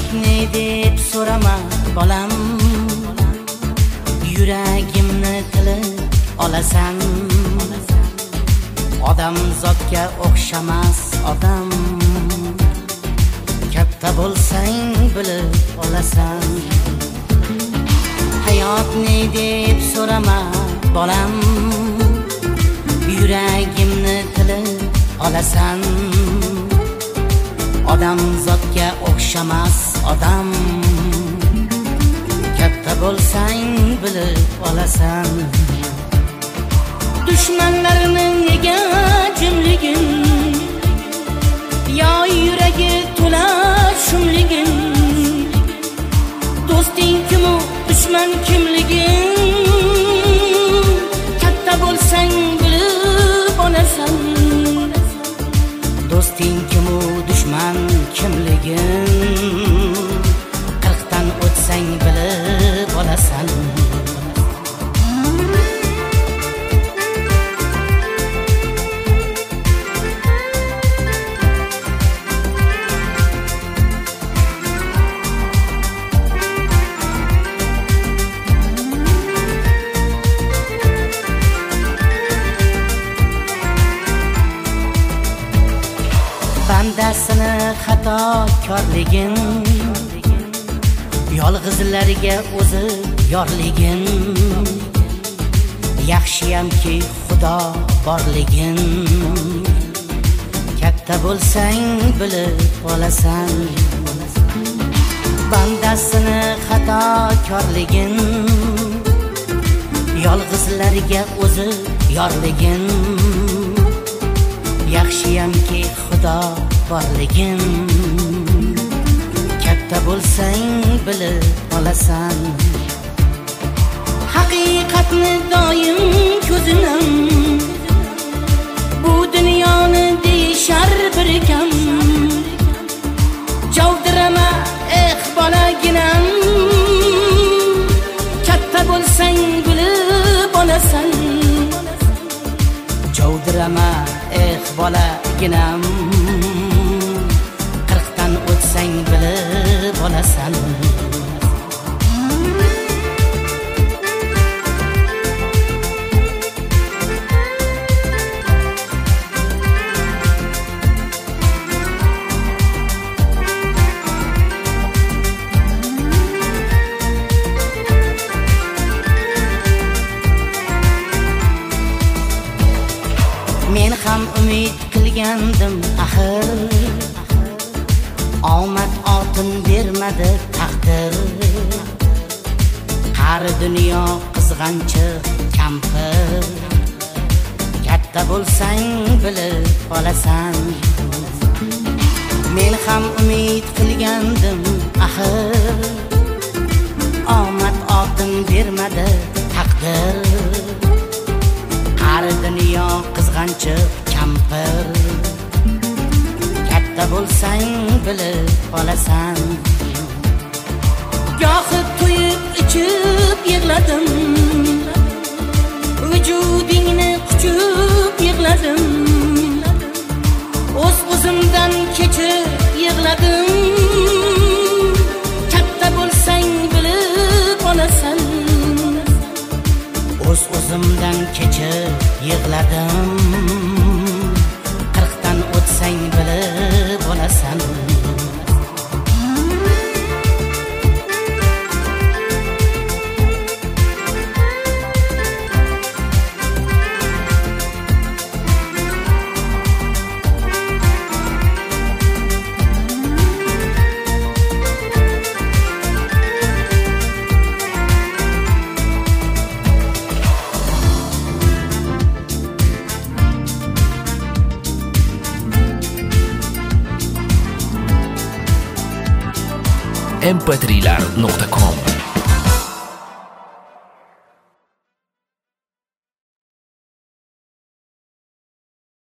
ne deb so'rama bolam, yuragimni tilib olasan. Odam zotga o'xshamas odam, katta bo'lsang bilib olasan. Hayot ne deb so'rama bolam, yuragimni tilib olasan. Odam zotga o'xshamas odam, katta bo'lsang bilib olasan. Dushmanlarning nega jimligin, yo yuragi to'la shumligin. Do'sting kimu, dushman kimligin, katta bo'lsang bilib olasan. Do'sting kimu, dushman kimligin, 40dan o'tsang bilib olasan. Bandasini xatokorligin, yolg'izlarga o'zi yorligin. Yaxshiyamki Xudo borligin, katta bo'lsang bilib olasan. Bandasini xatokorligin, yolg'izlarga o'zi yorligin. Yaxshiyamki Xudo borligin, katta bo'lsang bilib olasan. Haqiqatni doim ko'zinam, bu dunyoni deyishar bir kam. Javdirama bolaginam, katta bo'lsang bilib olasan. Javdirama bolaginam, 40dan o'tsang bilib olasan. Men ham umid qilgandim axir, omad otin bermadi taqdir. Qari dunyo qizg'anchiq kampir, katta bo'lsang bilib olasan. Men ham umid qilgandim axir, omad otin bermadi taqdir. Qari dunyo qizg'anchiq kampir, katta bo'lsang bilib olasan. Gohi to'yib ichib yig'ladim, vujudingni quchib yig'ladim. O'z-o'zimdan kechib yig'ladim, katta bo'lsang bilib olasan. O'z-o'zimdan kechib yig'ladim, 40dan o'tsang bilib olasan. mp3lar.com